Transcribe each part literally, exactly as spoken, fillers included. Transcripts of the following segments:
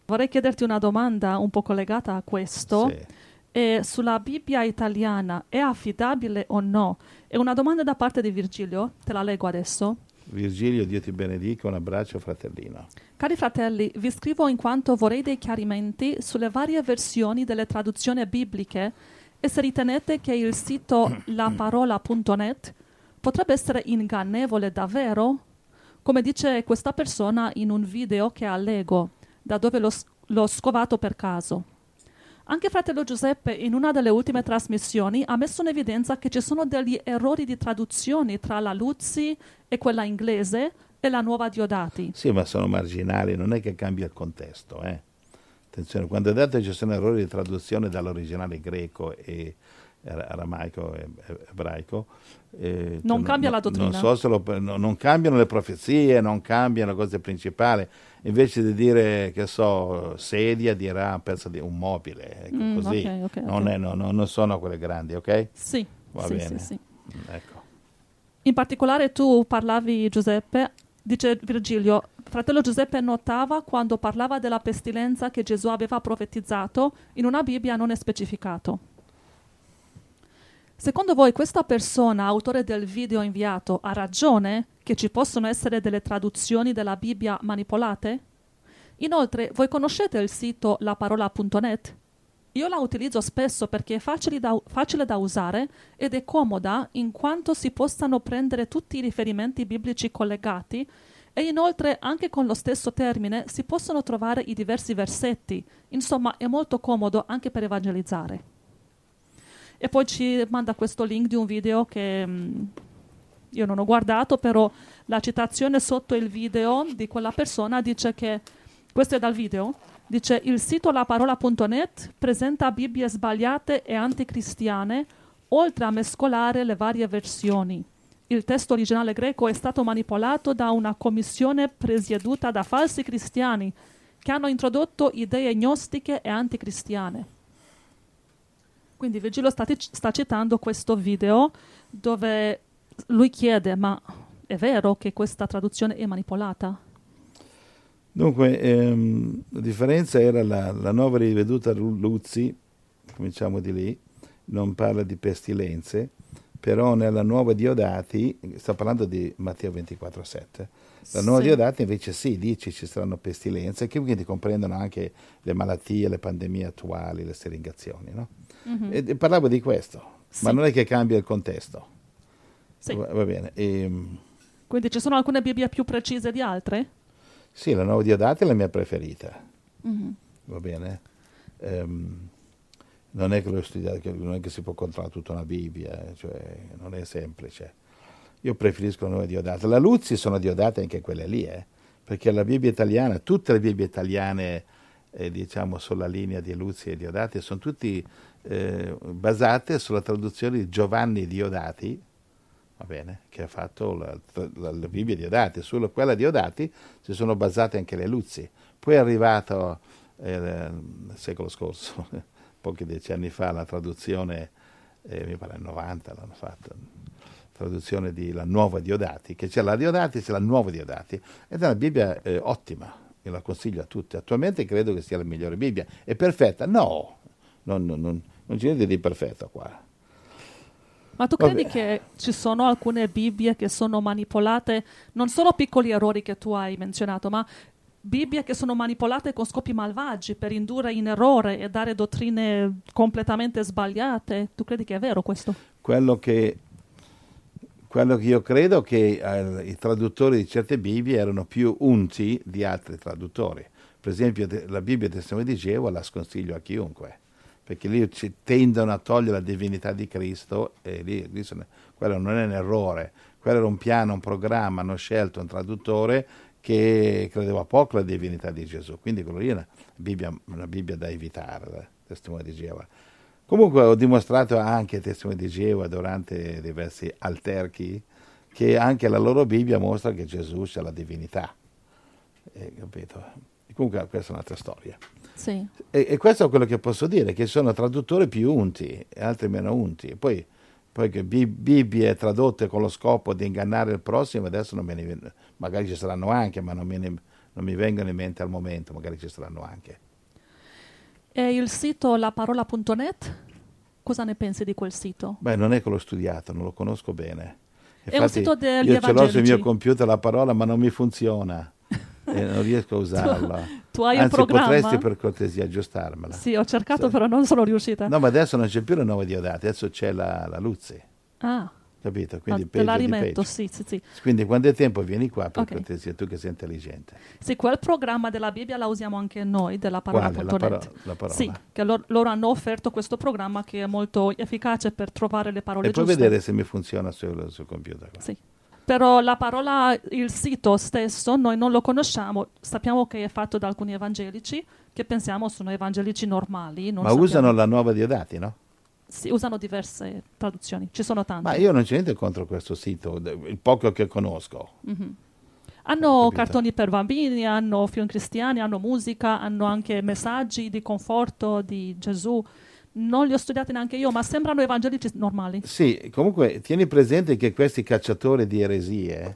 Vorrei chiederti una domanda un po' collegata a questo. Sì. E sulla Bibbia italiana è affidabile o no? È una domanda da parte di Virgilio, te la leggo adesso. Virgilio, Dio ti benedica, un abbraccio fratellino. Cari fratelli, vi scrivo in quanto vorrei dei chiarimenti sulle varie versioni delle traduzioni bibliche e se ritenete che il sito laparola punto net potrebbe essere ingannevole davvero, come dice questa persona in un video che allego, da dove l'ho, l'ho scovato per caso. Anche fratello Giuseppe in una delle ultime trasmissioni ha messo in evidenza che ci sono degli errori di traduzioni tra la Luzzi e quella inglese e la Nuova Diodati. Sì, ma sono marginali, non è che cambia il contesto. Eh. Attenzione, quando ho detto che ci sono errori di traduzione dall'originale greco e aramaico e ebraico, eh, non cioè, cambia no, la dottrina. Non, so se lo, no, non cambiano le profezie, non cambiano le cose principali. Invece di dire, che so, sedia, dirà pensa di un mobile, ecco, Mm, così. okay, okay, non, okay. È, no, no, non sono quelle grandi, ok? Sì, Va sì, bene. sì, sì. Ecco. In particolare tu parlavi, Giuseppe, dice Virgilio, fratello Giuseppe notava quando parlava della pestilenza che Gesù aveva profetizzato, in una Bibbia non è specificato. Secondo voi questa persona, autore del video inviato, ha ragione che ci possono essere delle traduzioni della Bibbia manipolate? Inoltre, voi conoscete il sito laparola punto net? Io la utilizzo spesso perché è facile da, facile da usare ed è comoda in quanto si possano prendere tutti i riferimenti biblici collegati e inoltre anche con lo stesso termine si possono trovare i diversi versetti. Insomma, è molto comodo anche per evangelizzare. E poi ci manda questo link di un video che mh, io non ho guardato, però la citazione sotto il video di quella persona dice che, questo è dal video, dice il sito laparola punto net presenta Bibbie sbagliate e anticristiane, oltre a mescolare le varie versioni. Il testo originale greco è stato manipolato da una commissione presieduta da falsi cristiani che hanno introdotto idee gnostiche e anticristiane. Quindi Virgilio sta, sta citando questo video dove lui chiede, ma è vero che questa traduzione è manipolata? Dunque, ehm, la differenza era la, la nuova riveduta Luzzi, cominciamo di lì, non parla di pestilenze, però nella nuova Diodati, sta parlando di Matteo ventiquattro sette, la nuova sì. Diodati invece sì, dice ci saranno pestilenze, che quindi comprendono anche le malattie, le pandemie attuali, le steringazioni, no? Mm-hmm. E, e parlavo di questo, sì. Ma non è che cambia il contesto. Sì. Va, va bene. E, quindi ci sono alcune Bibbie più precise di altre? Sì, la nuova Diodati è la mia preferita. Mm-hmm. Va bene? Um, non è che l'ho studiato, non è che si può controllare tutta una Bibbia, cioè non è semplice. Io preferisco la nuova Diodati. La Luzzi sono Diodate anche quelle lì, eh? Perché la Bibbia italiana, tutte le Bibbie italiane, eh, diciamo, sulla linea di Luzzi e Diodati, sono tutti eh, basate sulla traduzione di Giovanni Diodati, va bene, che ha fatto la, la, la Bibbia Diodati. Sulla quella Diodati si sono basate anche le Luzzi. Poi è arrivato eh, nel secolo scorso, pochi decenni fa, la traduzione, eh, mi pare nel novanta l'hanno fatta, traduzione di la nuova Diodati, che c'è la Diodati, c'è la nuova Diodati, ed è una Bibbia eh, ottima, io la consiglio a tutti. Attualmente credo che sia la migliore Bibbia. È perfetta? No, non, non, non, non c'è niente di perfetto qua. Ma tu credi Vabbè. che ci sono alcune Bibbie che sono manipolate, non solo piccoli errori che tu hai menzionato, ma Bibbie che sono manipolate con scopi malvagi per indurre in errore e dare dottrine completamente sbagliate? Tu credi che è vero questo? Quello che, quello che io credo che eh, i traduttori di certe Bibbie erano più unti di altri traduttori. Per esempio la Bibbia del Testamento di Geova la sconsiglio a chiunque, perché lì ci tendono a togliere la divinità di Cristo e lì, lì sono, quello non è un errore, quello era un piano, un programma, hanno scelto un traduttore che credeva poco alla divinità di Gesù, quindi quello lì è una Bibbia, una Bibbia da evitare, il Testimone di Geova. Comunque ho dimostrato anche il Testimone di Geova durante diversi alterchi che anche la loro Bibbia mostra che Gesù c'è la divinità, eh, capito? Comunque questa è un'altra storia. Sì. E, e questo è quello che posso dire, che sono traduttori più unti e altri meno unti. Poi, poi che Bibbie tradotte con lo scopo di ingannare il prossimo, adesso non me ne, magari ci saranno anche, ma non me ne, non mi vengono in mente al momento, magari ci saranno anche. E il sito laparola punto net, cosa ne pensi di quel sito? Beh, non è che l'ho studiato, non lo conosco bene. È un sito degli io ce l'ho sul mio evangelici. computer la parola, ma non mi funziona e non riesco a usarla. Tu, tu hai Anzi, un programma? potresti per cortesia aggiustarmela. Sì, ho cercato, Sì. però non sono riuscita. No, ma adesso non c'è più la nuova Diodati, adesso c'è la, la Luzzi, Ah, capito? ah, Quindi te la peggio di rimetto, peggio. sì, sì, sì. Quindi quando è tempo vieni qua per Ok. cortesia, tu che sei intelligente. Sì, quel programma della Bibbia la usiamo anche noi, della parola Quale? punto La, net. paro- la parola? Sì, che loro, loro hanno offerto questo programma che è molto efficace per trovare le parole E puoi giuste. vedere se mi funziona sul, sul computer. Qua. Sì. Però la parola, il sito stesso, noi non lo conosciamo. Sappiamo che è fatto da alcuni evangelici, che pensiamo sono evangelici normali. Non Ma sappiamo. usano la nuova Diodati, no? Sì, usano diverse traduzioni, ci sono tante. Ma io non c'è niente contro questo sito, il poco che conosco. Mhm. Hanno Capito. cartoni per bambini, hanno film cristiani, hanno musica, hanno anche messaggi di conforto di Gesù. Non li ho studiati neanche io, ma sembrano evangelici normali. Sì, comunque tieni presente che questi cacciatori di eresie,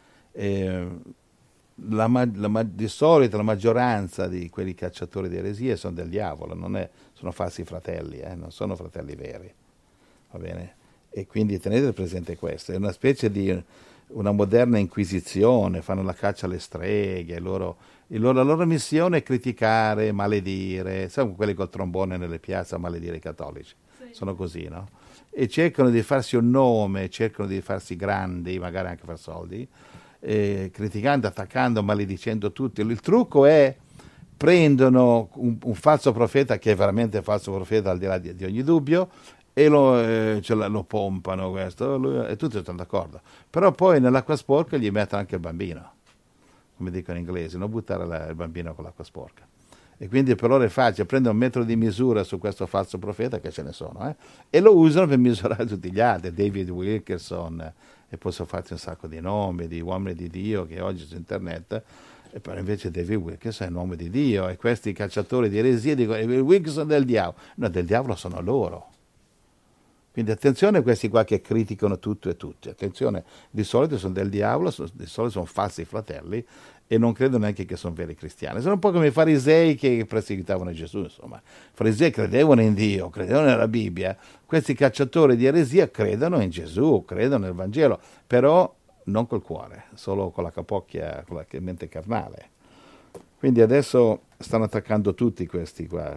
eh, la, ma- la ma- di solito la maggioranza di quelli cacciatori di eresie sono del diavolo, non è, sono falsi fratelli, eh, non sono fratelli veri, va bene? E quindi tenete presente questo, è una specie di una moderna inquisizione, fanno la caccia alle streghe, loro, il loro- la loro missione è criticare, maledire, sai quelli col trombone nelle piazze a maledire i cattolici, sono così, no? E cercano di farsi un nome, cercano di farsi grandi, magari anche far soldi, eh, criticando, attaccando, maledicendo tutti. Il trucco è prendono un, un falso profeta che è veramente falso profeta al di là di, di ogni dubbio e lo, eh, ce la- lo pompano questo lui- e tutti sono d'accordo. Però poi nell'acqua sporca gli mettono anche il bambino, come dicono in inglese, non buttare la- il bambino con l'acqua sporca. E quindi per loro è facile, prendono un metro di misura su questo falso profeta, che ce ne sono, eh, e lo usano per misurare tutti gli altri, David Wilkerson, eh, e posso farti un sacco di nomi, di uomini di Dio che oggi su internet, e però invece David Wilkerson è un uomo di Dio, e questi cacciatori di eresie dicono, "Eh, Wilkerson è del diavolo", no, del diavolo sono loro. Quindi attenzione a questi qua che criticano tutto e tutti, attenzione, di solito sono del diavolo, so- di solito sono falsi fratelli e non credo neanche che sono veri cristiani. Sono un po' come i farisei che perseguitavano Gesù, insomma. I farisei credevano in Dio, credevano nella Bibbia, questi cacciatori di eresia credono in Gesù, credono nel Vangelo, però non col cuore, solo con la capocchia, con la mente carnale. Quindi adesso stanno attaccando tutti questi qua,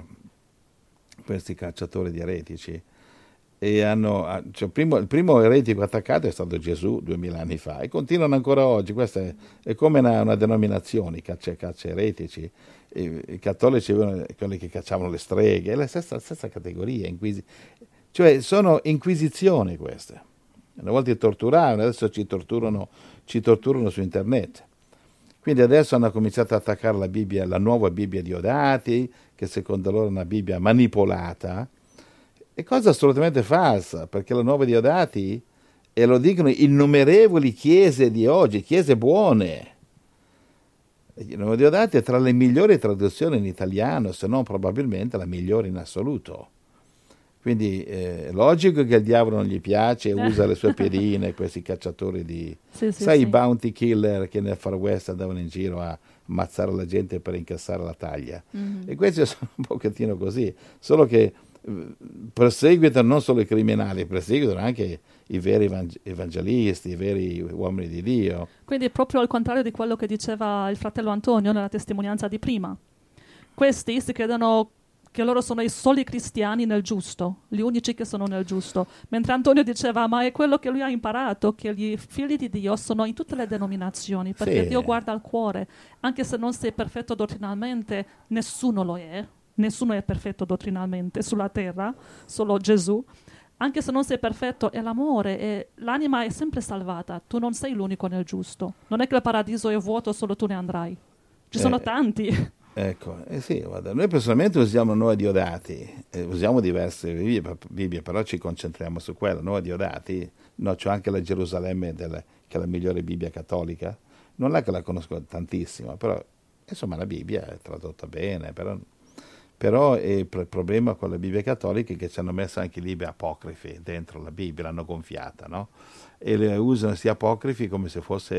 questi cacciatori di eretici. E hanno, cioè, il, primo, il primo eretico attaccato è stato Gesù duemila anni fa e continuano ancora oggi. Questa è, è come una, una denominazione, i caccia, caccia eretici. I, i cattolici avevano quelli che cacciavano le streghe, è la stessa, stessa categoria, inquisi, cioè sono inquisizioni queste. Una volta ti torturavano, adesso ci torturano, ci torturano su internet. Quindi adesso hanno cominciato ad attaccare la Bibbia, la nuova Bibbia di Diodati, che secondo loro è una Bibbia manipolata. È cosa assolutamente falsa, perché la nuova Diodati, e lo dicono innumerevoli chiese di oggi, chiese buone. La nuova Diodati è tra le migliori traduzioni in italiano, se non probabilmente la migliore in assoluto. Quindi è logico che il diavolo non gli piace e usa le sue pedine, questi cacciatori di... Sì, sì, sai sì. i bounty killer che nel Far West andavano in giro a ammazzare la gente per incassare la taglia. Mhm. E questi sono un pochettino così, solo che perseguitano non solo i criminali, perseguitano anche i veri evangelisti, i veri uomini di Dio. Quindi proprio al contrario di quello che diceva il fratello Antonio nella testimonianza di prima. Questi si credono che loro sono i soli cristiani nel giusto, gli unici che sono nel giusto. Mentre Antonio diceva, ma è quello che lui ha imparato, che gli figli di Dio sono in tutte le denominazioni, perché Sì. Dio guarda al cuore. Anche se non sei perfetto dottrinalmente, nessuno lo è. Nessuno è perfetto dottrinalmente sulla terra, solo Gesù. Anche se non sei perfetto, è l'amore, e l'anima è sempre salvata. Tu non sei l'unico nel giusto. Non è che il paradiso è vuoto, solo tu ne andrai. Ci sono Eh, tanti. Ecco, eh sì, guarda, noi personalmente usiamo Nuova Diodati, eh, usiamo diverse Bibbie, Bibbie, però ci concentriamo su quella, Nuova Diodati. No, c'ho anche la Gerusalemme, del, che è la migliore Bibbia cattolica. Non è che la conosco tantissimo, però insomma la Bibbia è tradotta bene, però... Però il problema con le Bibbie cattoliche è che ci hanno messo anche i libri apocrifi dentro la Bibbia, l'hanno gonfiata, no? E le usano questi apocrifi come se fosse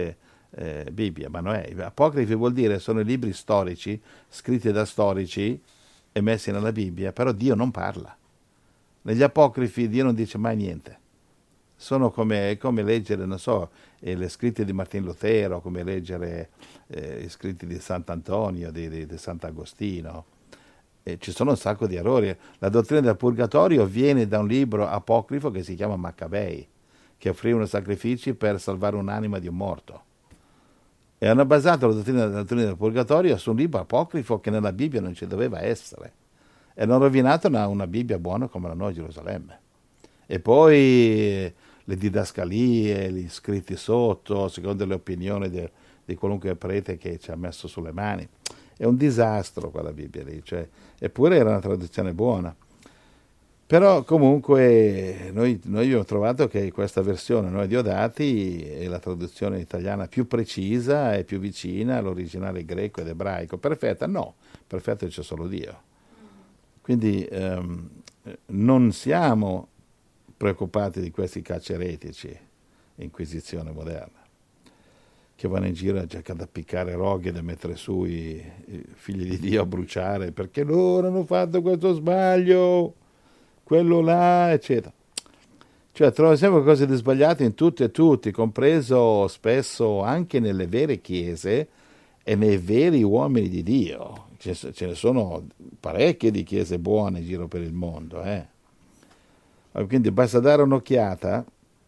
eh, Bibbia, ma non è. Apocrifi vuol dire sono i libri storici, scritti da storici e messi nella Bibbia, però Dio non parla. Negli apocrifi Dio non dice mai niente. Sono come, come leggere, non so, eh, le scritte di Martin Lutero, come leggere eh, i scritti di Sant'Antonio, di, di, di Sant'Agostino. E ci sono un sacco di errori. La dottrina del purgatorio viene da un libro apocrifo che si chiama Maccabei, che offrivano sacrifici per salvare un'anima di un morto. E hanno basato la dottrina, la dottrina del purgatorio su un libro apocrifo che nella Bibbia non ci doveva essere. E hanno rovinato una, una Bibbia buona come la Nuova Gerusalemme. E poi le didascalie, gli scritti sotto, secondo le opinioni de, di qualunque prete che ci ha messo sulle mani. È un disastro quella Bibbia lì, cioè, eppure era una traduzione buona. Però comunque noi, noi abbiamo trovato che questa versione Noi Diodati è la traduzione italiana più precisa e più vicina all'originale greco ed ebraico. Perfetta? No, perfetto c'è solo Dio. Quindi ehm, non siamo preoccupati di questi cacci eretici, inquisizione moderna, che vanno in giro a cercare di appiccare roghi da mettere su i, i figli di Dio a bruciare perché loro hanno fatto questo sbaglio, quello là, eccetera. Cioè trovo sempre cose di sbagliate in tutti e tutti, compreso spesso anche nelle vere chiese e nei veri uomini di Dio. Ce ne sono parecchie di chiese buone in giro per il mondo, eh. Quindi basta dare un'occhiata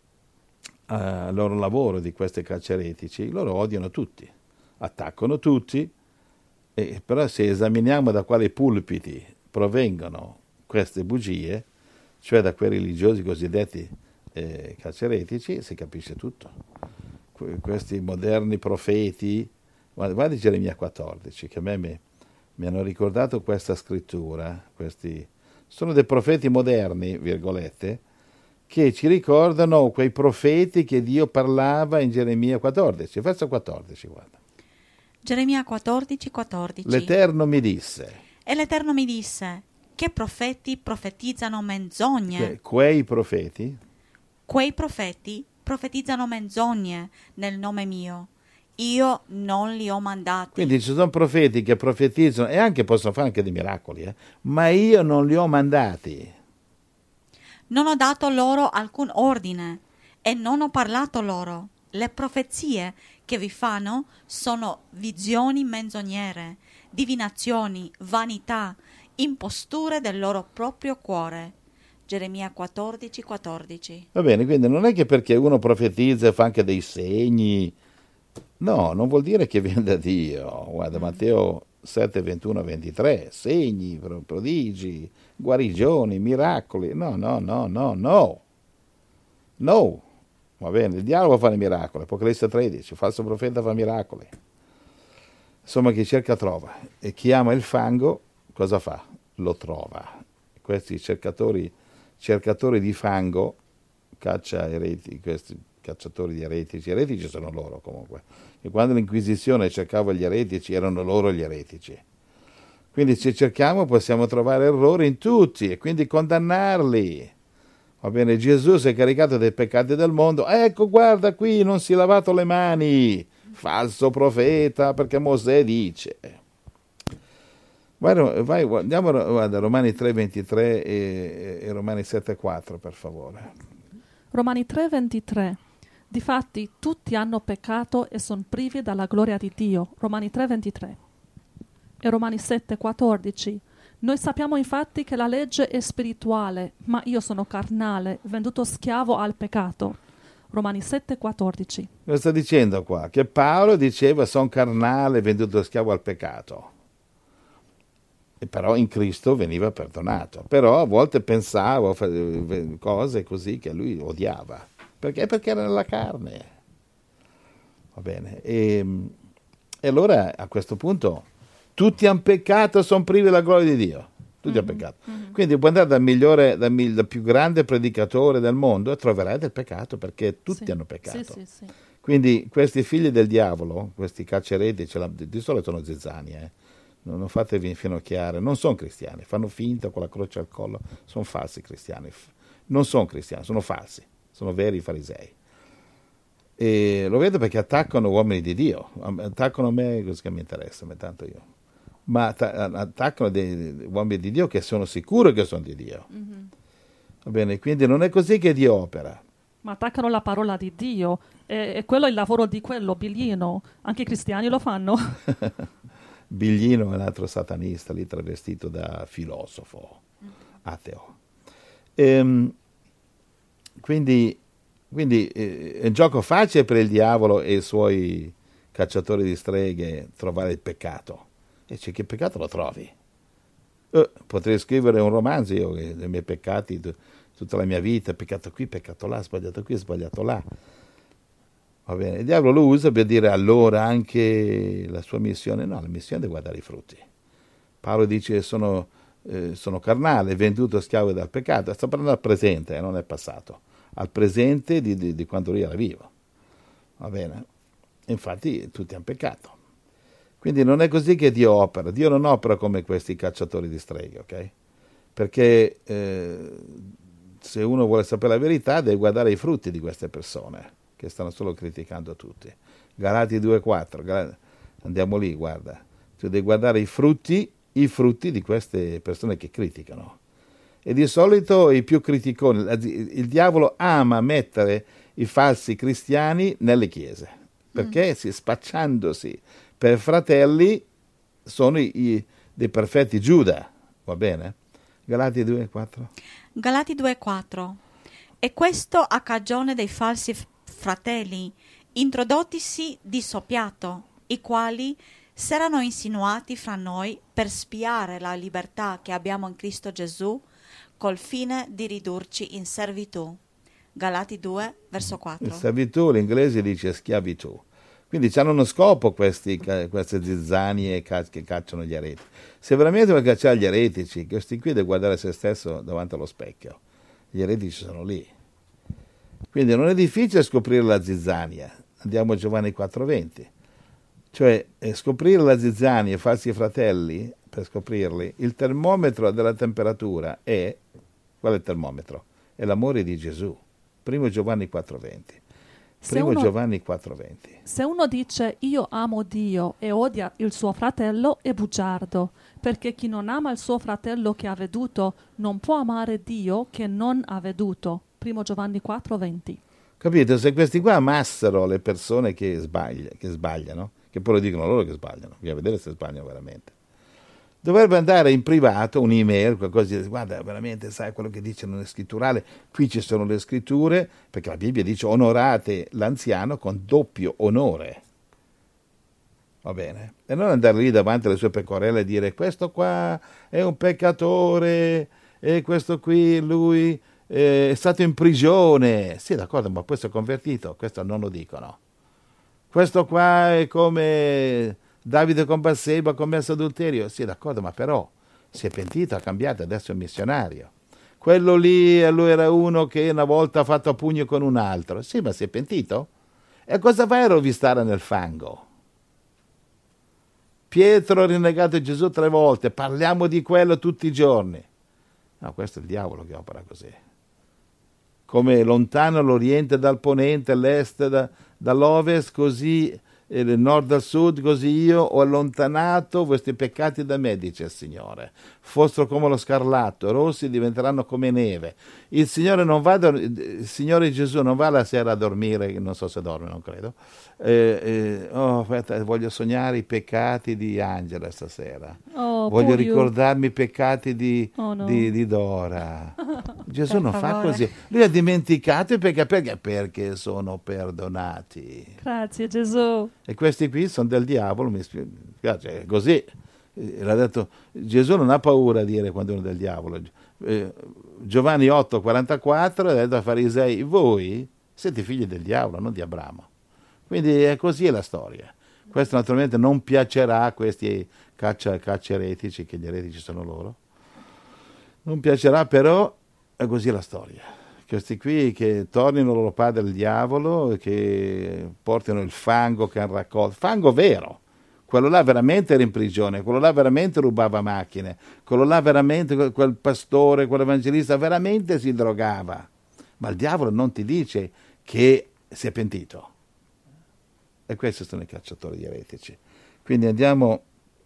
al loro lavoro di questi cacci eretici. Loro odiano tutti, attaccano tutti, e però se esaminiamo da quali pulpiti provengono queste bugie, cioè da quei religiosi cosiddetti eh, cacci eretici, si capisce tutto. Que- questi moderni profeti, guarda, guarda Geremia quattordici, che a me mi, mi hanno ricordato questa scrittura, questi sono dei profeti moderni, virgolette, che ci ricordano quei profeti che Dio parlava in Geremia quattordici. Verso quattordici, guarda. Geremia quattordici, quattordici. L'Eterno mi disse. E l'Eterno mi disse, che profeti profetizzano menzogne. Que- quei profeti? Quei profeti profetizzano menzogne nel nome mio. Io non li ho mandati. Quindi ci sono profeti che profetizzano e anche possono fare anche dei miracoli, eh? Ma io non li ho mandati. Non ho dato loro alcun ordine e non ho parlato loro. Le profezie che vi fanno sono visioni menzognere, divinazioni, vanità, imposture del loro proprio cuore. Geremia quattordici, quattordici. Va bene, quindi non è che perché uno profetizza e fa anche dei segni. No, non vuol dire che viene da Dio. Guarda, Matteo sette, ventuno, ventitré, segni, prodigi, guarigioni, miracoli. No, no, no, no, no. No. Va bene, il diavolo fa i miracoli. Apocalisse tredici, falso profeta fa miracoli. Insomma, chi cerca trova. E chi ama il fango, cosa fa? Lo trova. Questi cercatori, cercatori di fango, caccia ereti, questi cacciatori di eretici, eretici sono loro comunque, e quando l'Inquisizione cercava gli eretici erano loro gli eretici. Quindi se cerchiamo possiamo trovare errori in tutti e quindi condannarli. Va bene, Gesù si è caricato dei peccati del mondo, ecco guarda qui non si è lavato le mani, falso profeta, perché Mosè dice. Vai, vai, andiamo a Romani tre ventitré e, e Romani sette quattro per favore. Romani tre ventitré. Difatti tutti hanno peccato e sono privi della gloria di Dio. Romani tre ventitré. E Romani sette quattordici. Noi sappiamo infatti che la legge è spirituale, ma io sono carnale, venduto schiavo al peccato. Romani sette quattordici. Cosa sta dicendo qua? Che Paolo diceva sono carnale, venduto schiavo al peccato. E però in Cristo veniva perdonato. Però a volte pensavo cose così che lui odiava. Perché? Perché era nella carne. Va bene. E, e allora a questo punto tutti hanno peccato e sono privi della gloria di Dio. Tutti mm-hmm. hanno peccato. Mm-hmm. Quindi puoi andare dal migliore, dal, dal più grande predicatore del mondo e troverai del peccato perché tutti sì. hanno peccato. Sì, sì, sì. Quindi questi figli del diavolo, questi caccereti, di solito sono zizzani, eh. Non fatevi infinocchiare, non sono cristiani, fanno finta con la croce al collo, sono falsi cristiani. Non sono cristiani, sono falsi. Sono veri farisei. E lo vedo perché attaccano uomini di Dio, attaccano me, così che mi interessa, me tanto io. Ma attaccano dei, dei uomini di Dio che sono sicuri che sono di Dio. Mm-hmm. Va bene, quindi non è così che Dio opera. Ma attaccano la parola di Dio, e, e quello è il lavoro di quello, Biglino. Anche i cristiani lo fanno. Biglino è un altro satanista, lì travestito da filosofo, ateo. Ehm, quindi quindi eh, è un gioco facile per il diavolo e i suoi cacciatori di streghe trovare il peccato. E dice, che peccato lo trovi? Eh, potrei scrivere un romanzo io, dei miei peccati, tutta la mia vita, peccato qui, peccato là, sbagliato qui, sbagliato là. Va bene, il diavolo lo usa per dire allora anche la sua missione, no, la missione è di guardare i frutti. Paolo dice sono, eh, sono carnale, venduto schiavo dal peccato, sta parlando al presente, eh, non è passato, al presente di, di, di quando lui era vivo. Va bene? Infatti tutti hanno peccato. Quindi non è così che Dio opera, Dio non opera come questi cacciatori di streghe, ok? Perché eh, se uno vuole sapere la verità deve guardare i frutti di queste persone che stanno solo criticando tutti. Galati due quattro, andiamo lì, guarda. Tu devi guardare i frutti, i frutti di queste persone che criticano. E di solito i più criticoni, il diavolo ama mettere i falsi cristiani nelle chiese, perché mm. si, spacciandosi per fratelli sono i, i, dei perfetti Giuda, va bene? Galati due quattro. Galati due quattro. E questo a cagione dei falsi fratelli, introdottisi di soppiatto, i quali s'erano insinuati fra noi per spiare la libertà che abbiamo in Cristo Gesù, col fine di ridurci in servitù. Galati due, verso quattro. Servitù, l'inglese dice schiavitù. Quindi hanno uno scopo questi, queste zizzanie che cacciano gli ereti. Se veramente vuoi cacciare gli eretici, questi qui devono guardare se stesso davanti allo specchio. Gli eretici sono lì. Quindi non è difficile scoprire la zizzania. Andiamo a Giovanni quattro venti. Cioè, eh, scoprire la zizzania, i falsi fratelli, per scoprirli, il termometro della temperatura è, qual è il termometro? È l'amore di Gesù. Primo Giovanni quattro venti. Primo uno, Giovanni quattro venti. Se uno dice io amo Dio e odia il suo fratello è bugiardo, perché chi non ama il suo fratello che ha veduto non può amare Dio che non ha veduto. Primo Giovanni quattro venti. Capito? Se questi qua amassero le persone che, sbaglia, che sbagliano, che poi lo dicono loro che sbagliano, bisogna vedere se sbagliano veramente. Dovrebbe andare in privato, un'email, qualcosa di dire, guarda, veramente sai quello che dice nelle scritturale, qui ci sono le scritture, perché la Bibbia dice onorate l'anziano con doppio onore. Va bene? E non andare lì davanti alle sue pecorelle e dire questo qua è un peccatore e questo qui, lui eh, è stato in prigione. Sì, d'accordo, ma poi si è convertito, questo non lo dicono. Questo qua è come Davide con Batseba ha commesso adulterio. Sì, d'accordo, ma però si è pentito, ha cambiato, adesso è un missionario. Quello lì, lui era uno che una volta ha fatto a pugno con un altro. Sì, ma si è pentito? E cosa vai a rovistare nel fango? Pietro ha rinnegato Gesù tre volte, parliamo di quello tutti i giorni. No, questo è il diavolo che opera così. Come lontano l'Oriente dal Ponente, l'Est da, dall'Ovest, così il nord dal sud, così io ho allontanato questi peccati da me, dice il Signore. Fossero come lo scarlatto, rossi diventeranno come neve. Il Signore non va, il Signore Gesù non va la sera a dormire, non so se dorme, non credo. Eh, eh, oh, aspetta, voglio sognare i peccati di Angela stasera. Oh, voglio ricordarmi i peccati di, oh, no. di, di Dora. Gesù Per non favore. fa così. Lui ha dimenticato i peccati perché? Perché sono perdonati. Grazie Gesù. E questi qui sono del diavolo, mi spiace, è così. L'ha detto, Gesù non ha paura a dire quando uno è del diavolo. Eh, Giovanni otto quarantaquattro ha detto ai farisei, voi siete figli del diavolo, non di Abramo. Quindi è così la storia. Questo naturalmente non piacerà a questi caccia, caccia eretici, che gli eretici sono loro. Non piacerà, però è così la storia. Questi qui che tornino loro padre il diavolo, che portino il fango che hanno raccolto, fango vero, quello là veramente era in prigione, quello là veramente rubava macchine, quello là veramente, quel pastore, quell'evangelista veramente si drogava, ma il diavolo non ti dice che si è pentito, E questi sono i cacciatori di eretici. Quindi andiamo,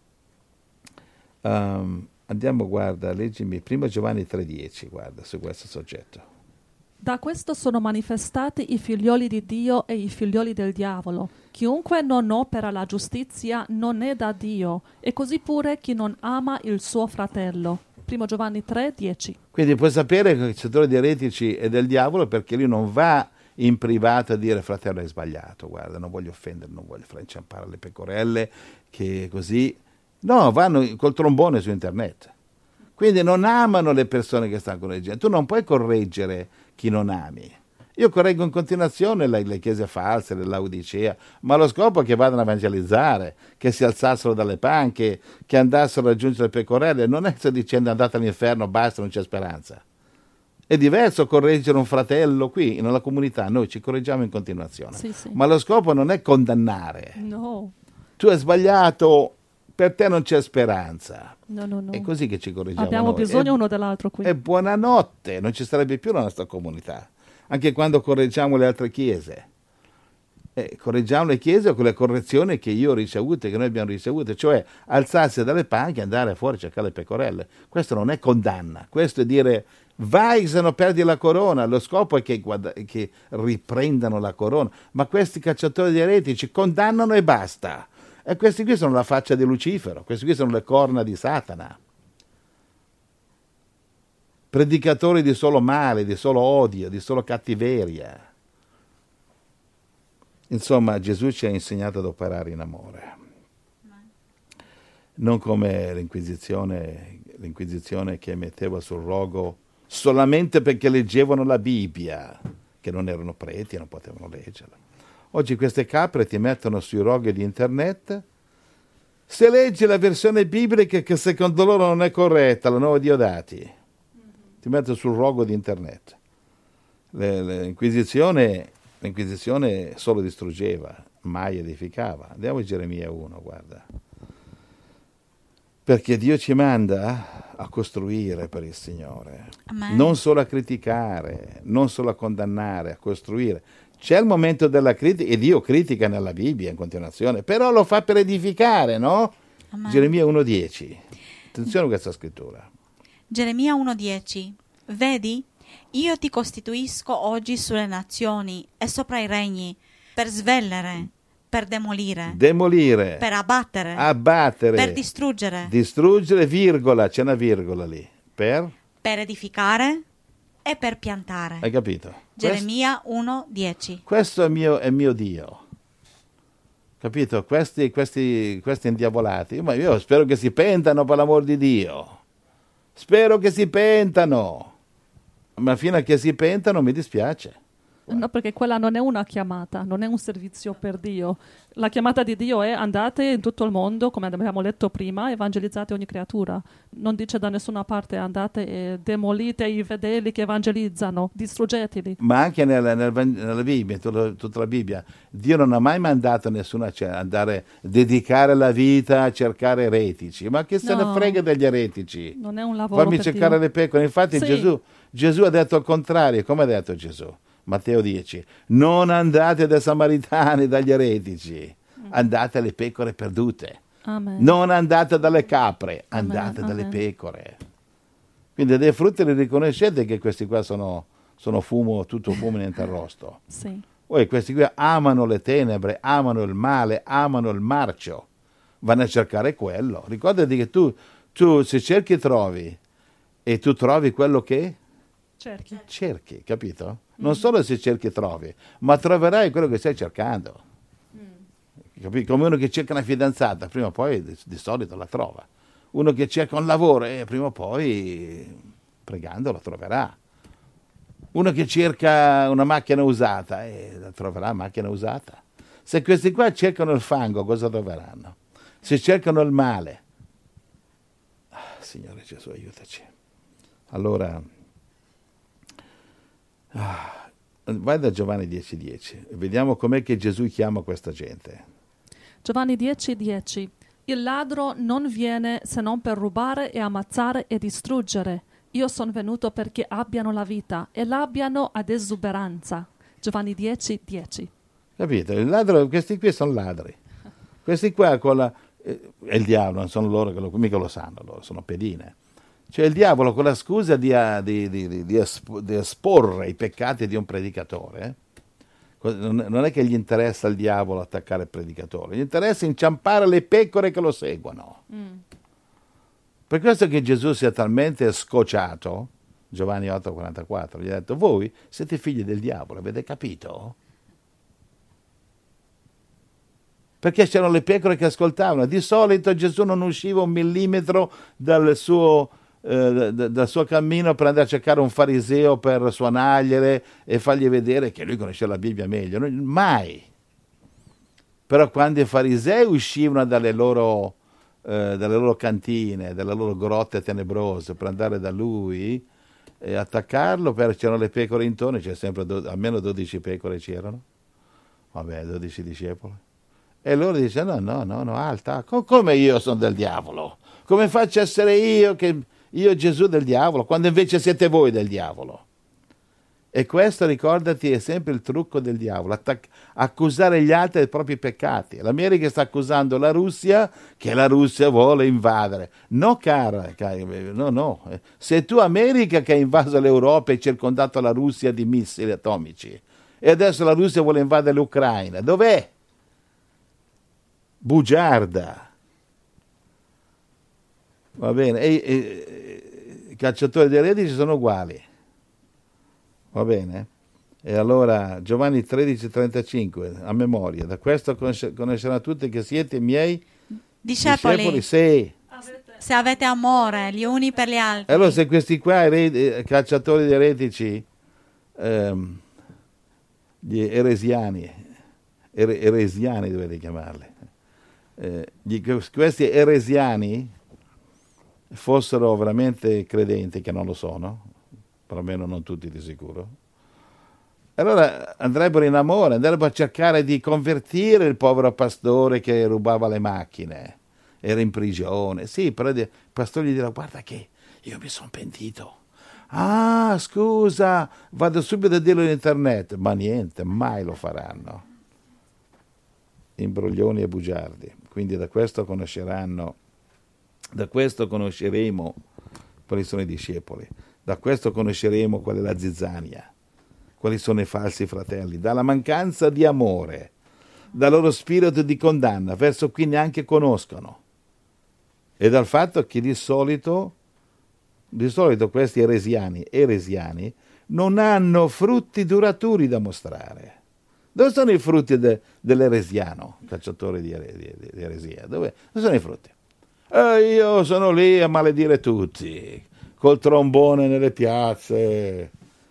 um, andiamo, guarda, leggimi primo Giovanni tre dieci, guarda, su questo soggetto. Da questo sono manifestati i figlioli di Dio e i figlioli del diavolo. Chiunque non opera la giustizia non è da Dio, e così pure chi non ama il suo fratello. primo Giovanni tre dieci. Quindi puoi sapere che il cacciatore di eretici è del diavolo, perché lui non va in privato a dire fratello hai sbagliato, guarda, non voglio offendere, non voglio far inciampare le pecorelle, che così. No, vanno col trombone su internet. Quindi non amano le persone che stanno correggendo. Tu non puoi correggere chi non ami. Io correggo in continuazione le, le chiese false, le Laodicea, ma lo scopo è che vadano a evangelizzare, che si alzassero dalle panche, che andassero a raggiungere le pecorelle. Non è sto dicendo andate all'inferno, basta, non c'è speranza. È diverso correggere un fratello qui, nella comunità, noi ci correggiamo in continuazione. Sì, sì. Ma lo scopo non è condannare. No. Tu hai sbagliato, per te non c'è speranza. No, no, no. È così che ci correggiamo Abbiamo noi. bisogno E, uno dell'altro qui. E buonanotte, non ci sarebbe più la nostra comunità. Anche quando correggiamo le altre chiese. Eh, correggiamo le chiese con le correzioni che io ho ricevute, che noi abbiamo ricevute, cioè alzarsi dalle panche e andare fuori a cercare le pecorelle. Questo non è condanna, questo è dire vai se no perdi la corona. Lo scopo è che, guarda, che riprendano la corona, ma questi cacciatori di eretici condannano e basta. E questi qui sono la faccia di Lucifero, questi qui sono le corna di Satana. Predicatori di solo male, di solo odio, di solo cattiveria. Insomma, Gesù ci ha insegnato ad operare in amore. Non come l'Inquisizione, l'Inquisizione che metteva sul rogo solamente perché leggevano la Bibbia, che non erano preti e non potevano leggerla. Oggi queste capre ti mettono sui roghi di internet. Se leggi la versione biblica che secondo loro non è corretta, la nuova Diodati, ti mettono sul rogo di internet. Le, le, l'Inquisizione, l'Inquisizione solo distruggeva, mai edificava. Andiamo a Geremia uno, guarda. Perché Dio ci manda a costruire per il Signore. Amen. Non solo a criticare, non solo a condannare, a costruire. C'è il momento della critica, e Dio critica nella Bibbia in continuazione, però lo fa per edificare, no? Amen. Geremia uno dieci. Attenzione a questa scrittura. Geremia uno dieci. Vedi, io ti costituisco oggi sulle nazioni e sopra i regni, per svellere, per demolire, Demolire, per abbattere, abbattere, per distruggere, distruggere, virgola, c'è una virgola lì, per? per edificare e per piantare. Hai capito? Geremia uno dieci. Questo è mio, è mio Dio. Capito? Questi, questi, questi indiavolati, ma io spero che si pentano per l'amor di Dio. Spero che si pentano. Ma fino a che si pentano mi dispiace. No, perché quella non è una chiamata, non è un servizio per Dio. La chiamata di Dio è andate in tutto il mondo, come abbiamo letto prima, evangelizzate ogni creatura. Non dice da nessuna parte andate e demolite i fedeli che evangelizzano, distruggeteli. Ma anche nella, nella, nella Bibbia, tutta, tutta la Bibbia, Dio non ha mai mandato nessuno a andare a dedicare la vita a cercare eretici. Ma che se No, ne frega degli eretici? Non è un lavoro Fammi per cercare Dio. le pecore. Infatti Sì. Gesù, Gesù ha detto il contrario. Come ha detto Gesù? Matteo dieci. Non andate dai samaritani, dagli eretici. Andate alle pecore perdute. Amen. Non andate dalle capre, Amen, andate dalle amen. pecore. Quindi dai frutti li riconoscete che questi qua sono, sono fumo, tutto fumo e niente arrosto. Sì. Poi questi qui amano le tenebre, amano il male, amano il marcio. Vanno a cercare quello. Ricordati che tu, tu se cerchi trovi, e tu trovi quello che Cerchi. cerchi, capito? Non solo se cerchi trovi, ma troverai quello che stai cercando. Capito? Come uno che cerca una fidanzata, prima o poi di, di solito la trova. Uno che cerca un lavoro, e prima o poi, pregando, lo troverà. Uno che cerca una macchina usata, e la troverà macchina usata. Se questi qua cercano il fango, cosa troveranno? Se cercano il male. Ah, Signore Gesù, aiutaci. Allora, ah, vai da Giovanni dieci dieci, vediamo com'è che Gesù chiama questa gente. Giovanni dieci dieci. Il ladro non viene se non per rubare e ammazzare e distruggere. Io sono venuto perché abbiano la vita e l'abbiano ad esuberanza. Giovanni dieci dieci. Capito? Il ladro, questi qui sono ladri. Questi qua con la... Eh, è il diavolo, non sono loro che lo, mica lo sanno, loro sono pedine. Cioè il diavolo con la scusa di, di, di, di, di, esp- di esporre i peccati di un predicatore, eh? Non è che gli interessa al diavolo attaccare il predicatore, gli interessa inciampare le pecore che lo seguono. Mm. Per questo che Gesù si è talmente scocciato, Giovanni otto quarantaquattro, gli ha detto: voi siete figli del diavolo, avete capito? Perché c'erano le pecore che ascoltavano. Di solito Gesù non usciva un millimetro dal suo, eh, dal suo cammino per andare a cercare un fariseo per suonargliele e fargli vedere che lui conosceva la Bibbia meglio. Mai. Però quando i farisei uscivano dalle loro, eh, dalle loro cantine, dalle loro grotte tenebrose per andare da lui e attaccarlo, perché c'erano le pecore intorno, c'è sempre do- almeno dodici pecore c'erano. Vabbè, dodici discepoli. E loro dicono: no, no, no, alta, come io sono del diavolo? Come faccio a essere io, che io Gesù del diavolo, quando invece siete voi del diavolo? E questo, ricordati, è sempre il trucco del diavolo, attac- accusare gli altri dei propri peccati. L'America sta accusando la Russia che la Russia vuole invadere. No, cara, cara no, no. Sei tu, America, che hai invaso l'Europa e circondato la Russia di missili atomici. E adesso la Russia vuole invadere l'Ucraina. Dov'è? Bugiarda. Va bene, e, e, i cacciatori di eretici sono uguali. Va bene? E allora Giovanni tredici trentacinque, a memoria: da questo conosceranno tutti che siete miei discepoli, discepoli se... se avete amore gli uni per gli altri. E allora se questi qua ereti, cacciatori di eretici, ehm, gli eresiani, ere, eresiani dovete chiamarli, Eh, gli, questi eresiani fossero veramente credenti, che non lo sono, perlomeno non tutti di sicuro, allora andrebbero in amore, andrebbero a cercare di convertire il povero pastore che rubava le macchine, era in prigione. Sì, però il pastore gli dirà: guarda che io mi sono pentito. Ah, scusa, vado subito a dirlo in internet. Ma niente, mai lo faranno. Imbroglioni e bugiardi. Quindi da questo conosceranno, da questo conosceremo quali sono i discepoli, da questo conosceremo qual è la zizzania, quali sono i falsi fratelli, dalla mancanza di amore, dal loro spirito di condanna, verso cui neanche conoscono, e dal fatto che di solito, di solito questi eresiani, eresiani non hanno frutti duraturi da mostrare. Dove sono i frutti de, dell'eresiano, cacciatore di, di, di eresia? Dove, dove sono i frutti? Eh, io sono lì a maledire tutti, col trombone nelle piazze.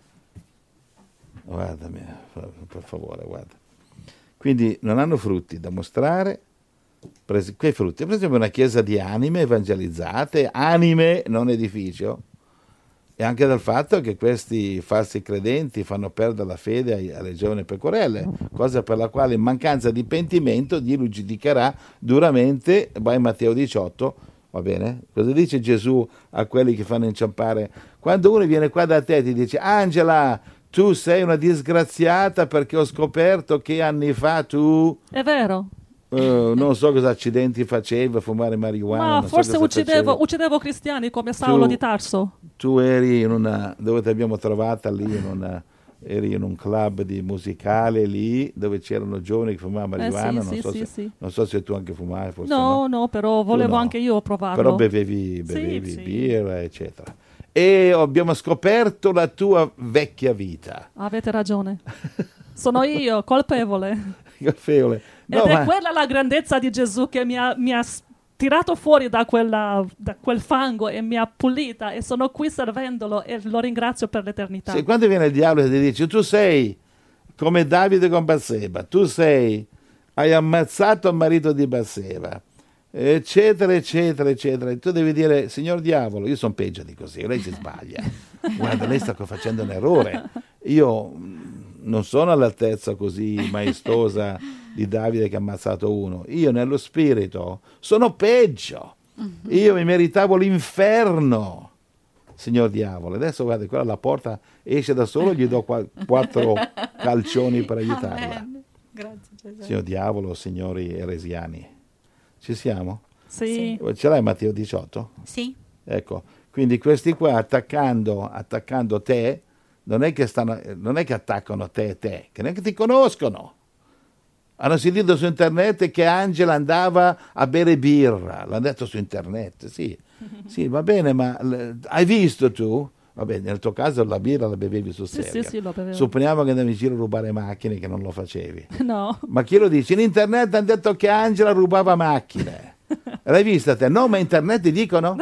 Guardami, per favore, guarda. Quindi non hanno frutti da mostrare. Presi, quei frutti, per esempio una chiesa di anime evangelizzate, anime, non edificio, e anche dal fatto che questi falsi credenti fanno perdere la fede ai, alle giovani pecorelle, cosa per la quale in mancanza di pentimento Dio lo giudicherà duramente. Vai Matteo diciotto, va bene? Cosa dice Gesù a quelli che fanno inciampare? Quando uno viene qua da te e ti dice: Angela, tu sei una disgraziata perché ho scoperto che anni fa tu... È vero. Uh, non so cosa accidenti faceva, fumare marijuana. Ma forse so uccidevo, uccidevo cristiani come Saulo tu, di Tarso. Tu eri in una, dove ti abbiamo trovata lì, in una, eri in un club di musicale lì, dove c'erano giovani che fumavano marijuana. Eh sì, non, sì, so sì, se, sì. non so se tu anche fumavi, forse no. No, no, però volevo no. anche io provarlo. Però bevevi, bevevi sì, sì. birra, eccetera. E abbiamo scoperto la tua vecchia vita. Avete ragione. Sono io, colpevole. Colpevole. No, Ed è ma... quella la grandezza di Gesù, che mi ha, mi ha tirato fuori da, quella, da quel fango e mi ha pulita, e sono qui servendolo e lo ringrazio per l'eternità. Sì, quando viene il diavolo e ti dice: tu sei come Davide con Batseba, tu sei, hai ammazzato il marito di Batseba, eccetera, eccetera, eccetera, e tu devi dire: signor diavolo, io sono peggio di così, lei si sbaglia. Guarda, lei sta facendo un errore. Io non sono all'altezza così maestosa di Davide che ha ammazzato uno. Io nello spirito sono peggio. Io mi meritavo l'inferno, signor diavolo. Adesso guarda, quella alla porta esce da solo, gli do qua, quattro calcioni per aiutarla. Grazie, Giuseppe. Signor diavolo, signori eresiani. Ci siamo? Sì. Ce l'hai Matteo diciotto? Sì. Ecco, quindi questi qua attaccando, attaccando te, non è che stanno, non è che attaccano te e te, che neanche ti conoscono. Hanno sentito su internet che Angela andava a bere birra, l'hanno detto su internet, sì, sì, va bene, ma l- hai visto tu? Vabbè, nel tuo caso la birra la bevevi sul Sì, serio. sì, sì, lo bevevo. Supponiamo che andavi in giro a rubare macchine, che non lo facevi. No. Ma chi lo dice? In internet hanno detto che Angela rubava macchine. L'hai vista te? No, ma internet ti dicono?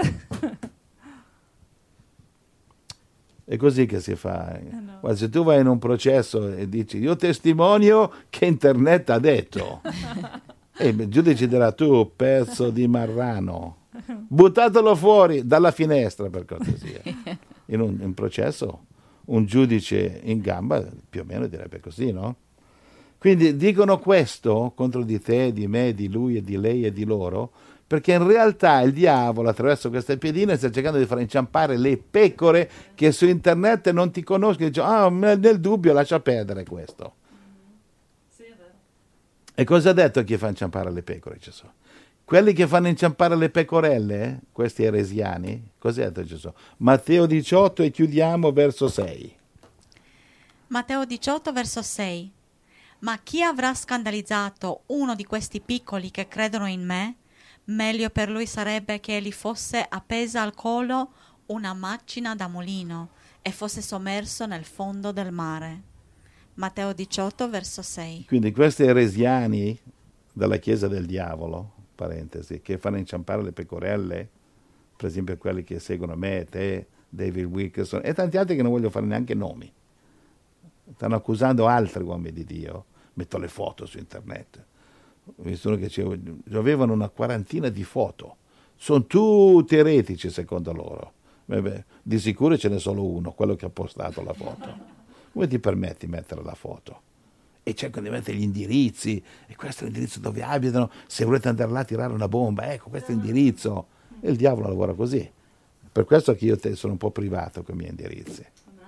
È così che si fa. Eh no. Guarda, se tu vai in un processo e dici io testimonio che internet ha detto, e il giudice dirà tu, pezzo di marrano, buttatelo fuori dalla finestra per cortesia. In un, in un processo un giudice in gamba più o meno direbbe così, no? Quindi dicono questo contro di te, di me, di lui e di lei e di loro, perché in realtà il diavolo attraverso queste piedine sta cercando di far inciampare le pecore che su internet non ti conoscono, e dice, ah, nel dubbio lascia perdere questo. Sì, è vero. E cosa ha detto chi fa inciampare le pecore, Gesù? Quelli che fanno inciampare le pecorelle, questi eresiani, cosa ha detto Gesù? Matteo diciotto e chiudiamo verso sei. Matteo diciotto, verso sei. Ma chi avrà scandalizzato uno di questi piccoli che credono in me, meglio per lui sarebbe che gli fosse appesa al collo una macina da mulino e fosse sommerso nel fondo del mare. Matteo diciotto, verso sei. Quindi questi eresiani della Chiesa del Diavolo, parentesi, che fanno inciampare le pecorelle, per esempio quelli che seguono me, te, David Wilkerson e tanti altri che non voglio fare neanche nomi, stanno accusando altri uomini di Dio. Metto le foto su internet, ho visto uno che avevano una quarantina di foto, sono tutti eretici secondo loro. Beh, di sicuro ce n'è solo uno, quello che ha postato la foto. Come ti permetti di mettere la foto? E cercano di mettere gli indirizzi, e questo è l'indirizzo dove abitano, se volete andare là a tirare una bomba, ecco questo è l'indirizzo. E il diavolo lavora così. Per questo che io te sono un po' privato con i miei indirizzi.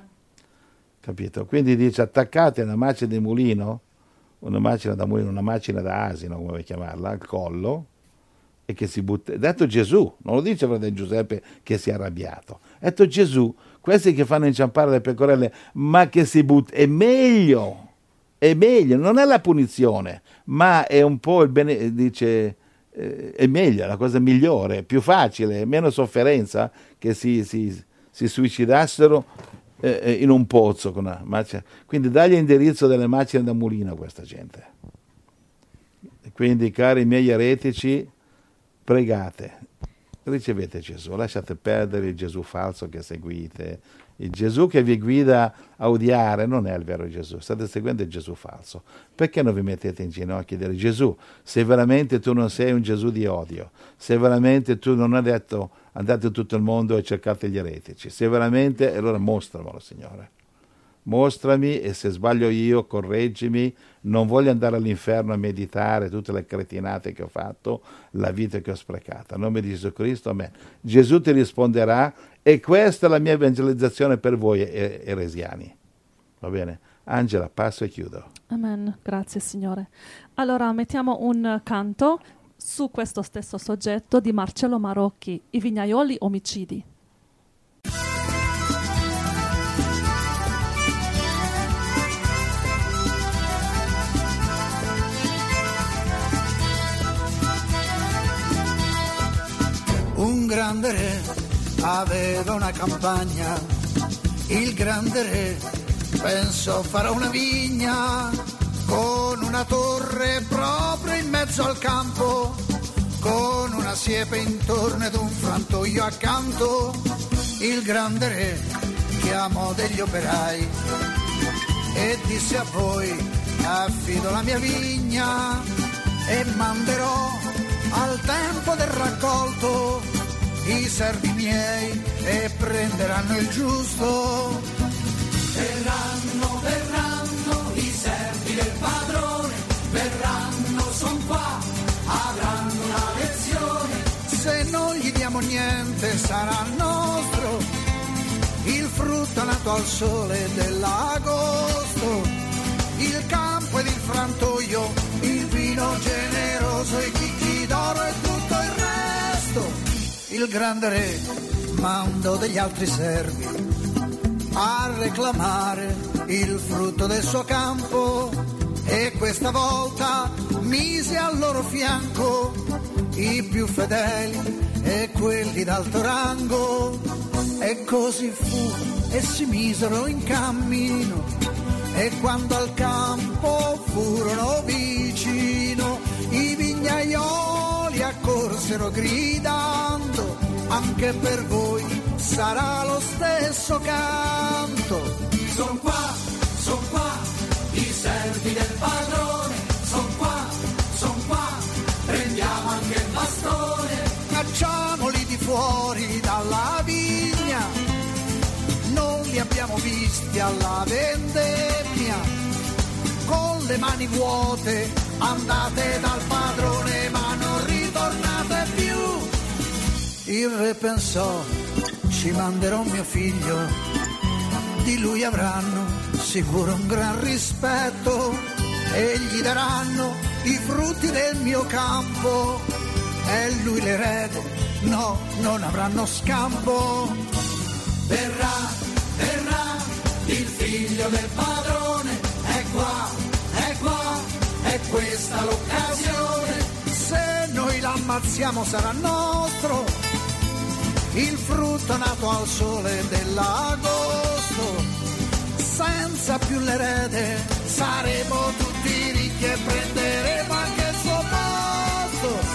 Capito? Quindi dice attaccate una macina di mulino, una macina da mulino, una macina da asino, come vuoi chiamarla, al collo, e che si butta. Detto Gesù, non lo dice fratello Giuseppe che si è arrabbiato. Detto Gesù, questi che fanno inciampare le pecorelle, ma che si butta, è meglio, è meglio, non è la punizione, ma è un po' il bene, dice, eh, è meglio, è la cosa migliore, più facile, meno sofferenza che si, si, si suicidassero in un pozzo con una macina. Quindi dagli indirizzo delle macine da mulino a questa gente. Quindi cari miei eretici, pregate, ricevete Gesù, lasciate perdere il Gesù falso che seguite. Il Gesù che vi guida a odiare non è il vero Gesù, state seguendo il Gesù falso. Perché non vi mettete in ginocchio e dire Gesù, se veramente tu non sei un Gesù di odio, se veramente tu non hai detto andate in tutto il mondo e cercate gli eretici, se veramente, allora mostramelo Signore, mostrami e se sbaglio io correggimi, non voglio andare all'inferno a meditare tutte le cretinate che ho fatto, la vita che ho sprecata. A nome di Gesù Cristo, amen. Gesù ti risponderà e questa è la mia evangelizzazione per voi eresiani. Va bene? Angela, passo e chiudo. Amen, grazie Signore. Allora mettiamo un canto su questo stesso soggetto di Marcello Marocchi, I vignaioli omicidi. Un grande re aveva una campagna, il grande re pensò farò una vigna con una torre proprio in mezzo al campo, con una siepe intorno ed un frantoio accanto. Il grande re chiamò degli operai e disse a voi affido la mia vigna e manderò al tempo del raccolto i servi miei e prenderanno il giusto. Verranno, verranno i servi del padrone, verranno, son qua, avranno una lezione. Se non gli diamo niente sarà nostro il frutto nato al sole dell'agosto. il campo ed il frantoio, il vino generoso, i chicchi d'oro e tutto il resto. Il grande re mandò degli altri servi a reclamare il frutto del suo campo e questa volta mise al loro fianco i più fedeli e quelli d'alto rango. E così fu e si misero in cammino, e quando al campo furono vicino i vignaioli accorsero gridando: anche per voi sarà lo stesso canto. Son qua, son qua, i servi del padrone, son qua, son qua, prendiamo anche il bastone. Cacciamoli di fuori dalla vigna, non li abbiamo visti alla vendemmia. Con le mani vuote andate dal padrone, ma non ritornate più. Il re pensò: ci manderò mio figlio, di lui avranno sicuro un gran rispetto e gli daranno i frutti del mio campo, e lui l'erede, no, non avranno scampo. Verrà, verrà, il figlio del padrone, è qua, è qua, è questa l'occasione. Se noi l'ammazziamo sarà nostro il frutto nato al sole dell'agosto. Senza più l'erede saremo tutti ricchi e prenderemo anche il suo posto.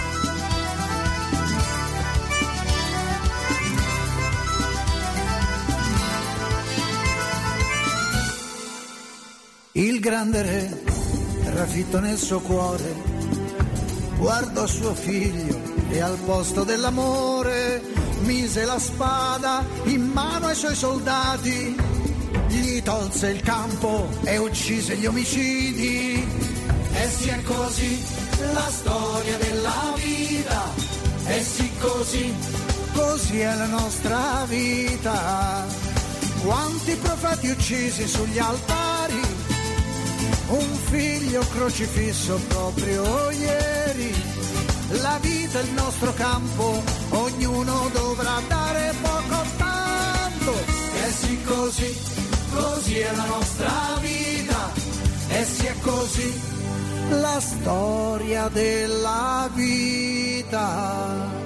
Il grande re, trafitto nel suo cuore, guardò suo figlio e al posto dell'amore mise la spada in mano ai suoi soldati, gli tolse il campo e uccise gli omicidi. E sì è così la storia della vita, e sì così, così è la nostra vita. Quanti profeti uccisi sugli altari, un figlio crocifisso proprio ieri. La vita è il nostro campo, ognuno dovrà dare poco o tanto. e sì così, così è la nostra vita, e sì è così la storia della vita.